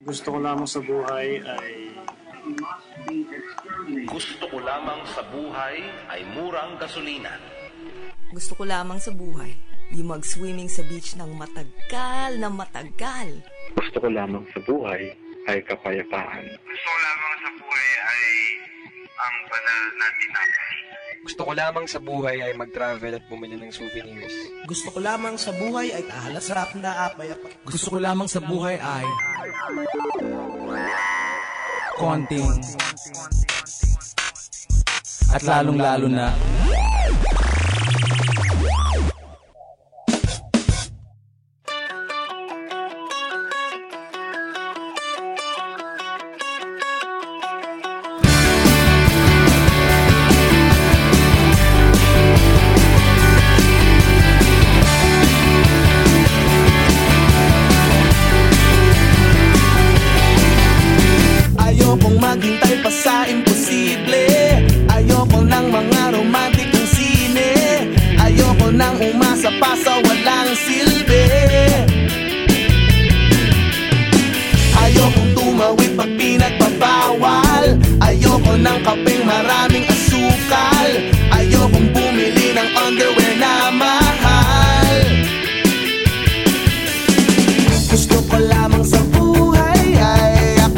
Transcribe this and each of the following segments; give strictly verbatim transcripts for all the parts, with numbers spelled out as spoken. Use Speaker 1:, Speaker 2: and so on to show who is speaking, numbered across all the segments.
Speaker 1: Gusto ko lamang sa buhay ay
Speaker 2: Gusto ko lamang sa buhay ay murang gasolina.
Speaker 3: Gusto ko lamang sa buhay yung mag-swimming sa beach ng matagal na matagal.
Speaker 4: Gusto ko lamang sa buhay ay kapayapaan.
Speaker 5: Gusto ko lamang sa buhay ay ang banal na tinapay.
Speaker 6: Gusto ko lamang sa buhay ay mag-travel at bumili ng souvenirs.
Speaker 7: Gusto ko lamang sa buhay ay kahalasarap na apay.
Speaker 8: Gusto ko lamang sa buhay ay konting at lalong-lalo na
Speaker 7: Ayokong maghintay pa sa imposible. Ayoko ng mga romantikong sine. Ayoko nang umasa pa sa walang silbi. Ayokong tumawid pag pinagpabawal. Ayoko ng kapeng maraming asukal. Ayokong bumili ng underwear na mahal. Gusto ko lamang sa buhay ay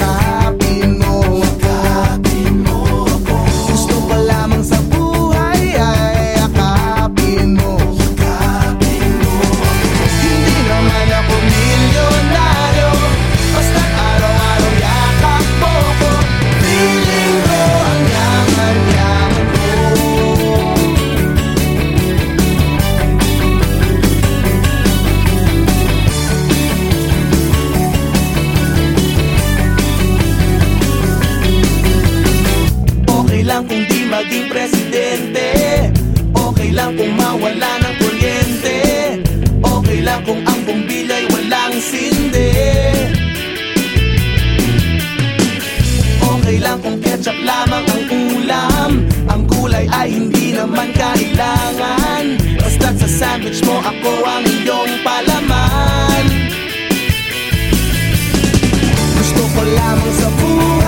Speaker 7: lang kung di maging presidente. Okay lang kung mawala ng kuryente. Okay lang kung ang bumbilya'y walang sindi. Okay lang kung ketchup lamang ang ulam. Ang gulay ay hindi naman kailangan. Basta't sa sandwich mo ako ang iyong palaman. Gusto ko lamang sa buhay